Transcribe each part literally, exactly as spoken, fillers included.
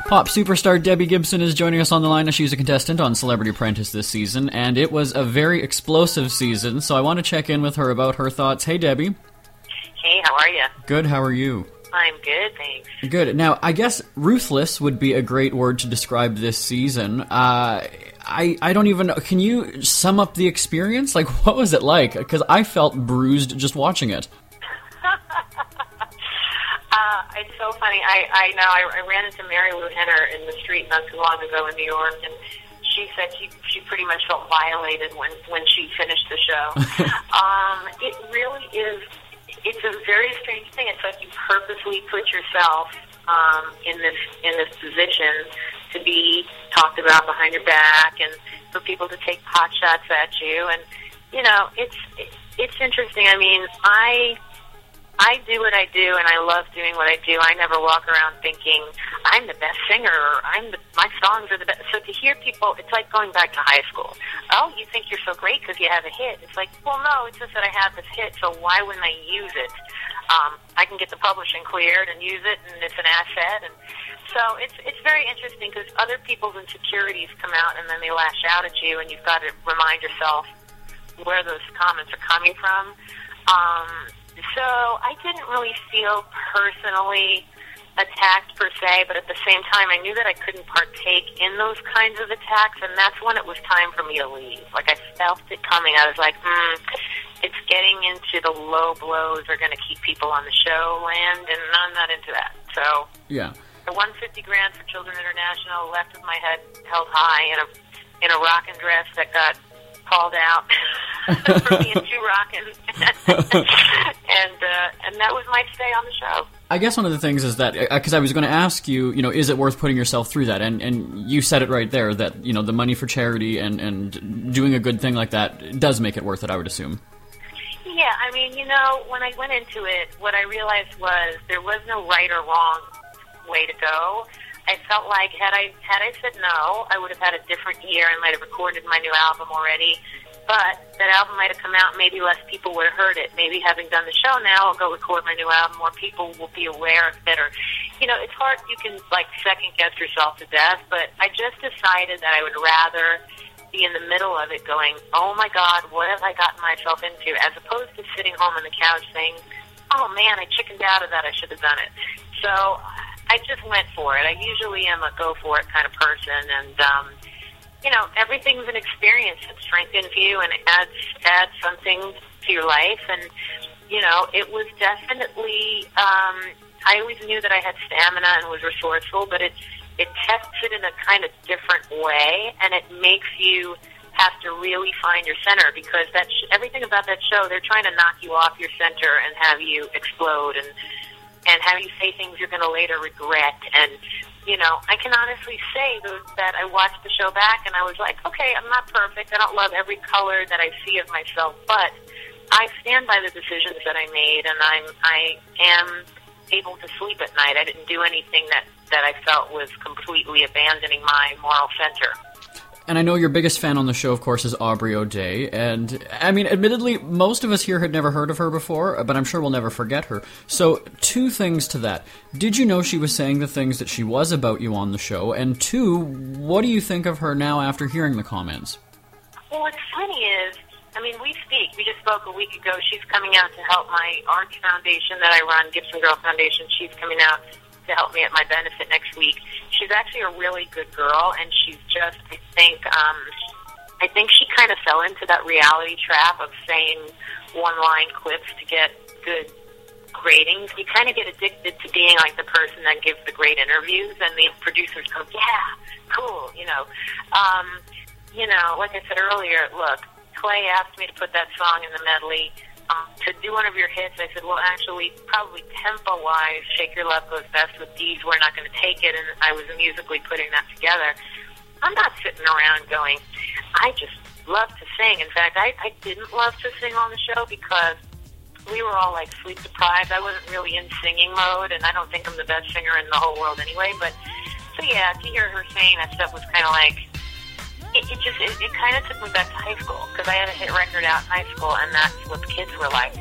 Pop superstar Debbie Gibson is joining us on the line as she's a contestant on Celebrity Apprentice this season, and it was a very explosive season, so I want to check in with her about her thoughts. Hey, Debbie. Hey, how are you? Good, how are you? I'm good, thanks. Good. Now, I guess ruthless would be a great word to describe this season. Uh, I, I don't even know. Can you sum up the experience? Like, what was it like? Because I felt bruised just watching it. Uh, it's so funny. I, I know I, I ran into Mary Lou Henner in the street not too long ago in New York, and she said she she pretty much felt violated when, when she finished the show. um, it really is. It's a very strange thing. It's like you purposely put yourself um, in this in this position to be talked about behind your back, and for people to take pot shots at you. And you know, it's it's interesting. I mean, I. I do what I do, and I love doing what I do. I never walk around thinking, I'm the best singer, or I'm the, my songs are the best. So to hear people, it's like going back to high school. Oh, you think you're so great because you have a hit. It's like, well, no, it's just that I have this hit, so why wouldn't I use it? Um, I can get the publishing cleared and use it, and it's an asset. And so it's it's very interesting because other people's insecurities come out, and then they lash out at you, and you've got to remind yourself where those comments are coming from. Um... So I didn't really feel personally attacked per se, but at the same time I knew that I couldn't partake in those kinds of attacks, and that's when it was time for me to leave. Like I felt it coming. I was like, hmm, it's getting into the low blows are going to keep people on the show land, and I'm not into that. So yeah, I won fifty grand for Children International, left with my head held high in a in a rockin' dress that got called out for being too rockin'. and uh, and that was my stay on the show. I guess one of the things is that, because I was going to ask you, you know, is it worth putting yourself through that? And and you said it right there, that, you know, the money for charity and, and doing a good thing like that does make it worth it, I would assume. Yeah, I mean, you know, when I went into it, what I realized was there was no right or wrong way to go. I felt like had I had I said no, I would have had a different year and might have recorded my new album already. But that album might have come out, maybe less people would have heard it. Maybe having done the show now, I'll go record my new album, more people will be aware of it. Or, you know, it's hard, you can, like, second-guess yourself to death, but I just decided that I would rather be in the middle of it going, oh, my God, what have I gotten myself into, as opposed to sitting home on the couch saying, oh, man, I chickened out of that, I should have done it. So I just went for it. I usually am a go-for-it kind of person, and, um, you know, everything's an experience that strengthens you and adds adds something to your life. And, you know, it was definitely, um, I always knew that I had stamina and was resourceful, but it, it tests it in a kind of different way, and it makes you have to really find your center, because that sh- everything about that show, they're trying to knock you off your center and have you explode and, and have you say things you're going to later regret. And, you know, I can honestly say that I watched the show back and I was like, okay, I'm not perfect. I don't love every color that I see of myself, but I stand by the decisions that I made, and I'm, I am able to sleep at night. I didn't do anything that, that I felt was completely abandoning my moral center. And I know your biggest fan on the show, of course, is Aubrey O'Day. And, I mean, admittedly, most of us here had never heard of her before, but I'm sure we'll never forget her. So, two things to that. Did you know she was saying the things that she was about you on the show? And two, what do you think of her now after hearing the comments? Well, what's funny is, I mean, we speak. We just spoke a week ago. She's coming out to help my arts foundation that I run, Gibson Girl Foundation. She's coming out to help me at my benefit next week. She's actually a really good girl, and she's just, I think, um, I think she kind of fell into that reality trap of saying one-line clips to get good ratings. You kind of get addicted to being like the person that gives the great interviews, and the producers go, yeah, cool, you know. Um, you know, like I said earlier, look, Clay asked me to put that song in the medley. Um, to do one of your hits, I said, well, actually, probably tempo-wise, Shake Your Love goes best with these. We're not going to take it, and I was musically putting that together. I'm not sitting around going, I just love to sing. In fact, I, I didn't love to sing on the show because we were all, like, sleep-deprived. I wasn't really in singing mode, and I don't think I'm the best singer in the whole world anyway. But, so, yeah, to hear her saying that stuff was kind of like, It, it just, it, it kind of took me back to high school, because I had a hit record out in high school, and that's what the kids were like.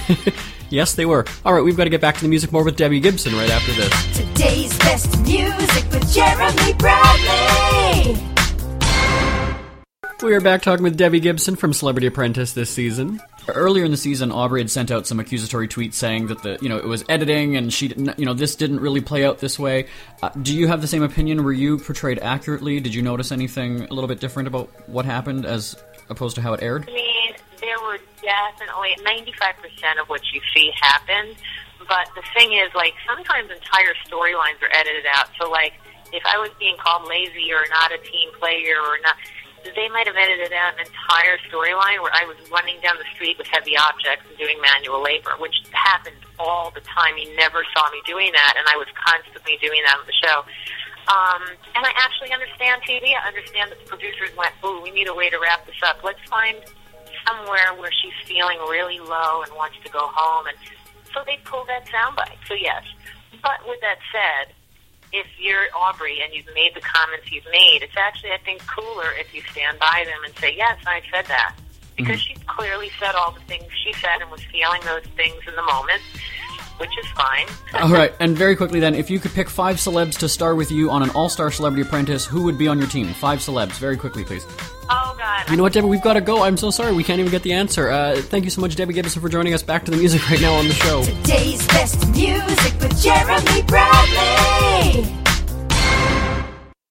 Yes, they were. All right, we've got to get back to the music more with Debbie Gibson right after this. Today's best music. with Jeremy Bradley. We are back talking with Debbie Gibson from Celebrity Apprentice this season. Earlier in the season, Aubrey had sent out some accusatory tweets saying that the you know it was editing and she didn't, you know this didn't really play out this way. Uh, do you have the same opinion? Were you portrayed accurately? Did you notice anything a little bit different about what happened as opposed to how it aired? I mean, there were definitely ninety-five percent of what you see happened, but the thing is, like, sometimes entire storylines are edited out. So, like, if I was being called lazy or not a team player or not, they might have edited out an entire storyline where I was running down the street with heavy objects and doing manual labor, which happened all the time. You never saw me doing that, and I was constantly doing that on the show. Um, and I actually understand T V. I understand that the producers went, ooh, we need a way to wrap this up. Let's find somewhere where she's feeling really low and wants to go home. And so they pulled that soundbite. So, yes. But with that said, if you're Aubrey and you've made the comments you've made, it's actually, I think, cooler if you stand by them and say, yes, I said that. Because mm-hmm. she clearly said all the things she said and was feeling those things in the moment, which is fine. All right, and very quickly then, if you could pick five celebs to star with you on an all-star Celebrity Apprentice, who would be on your team? Five celebs, very quickly, please. Oh, God. You know what, Debbie? We've got to go. I'm so sorry. We can't even get the answer. Uh, thank you so much, Debbie Gibson, for joining us. Back to the music right now on the show. Today's best music with Jeremy Bradley.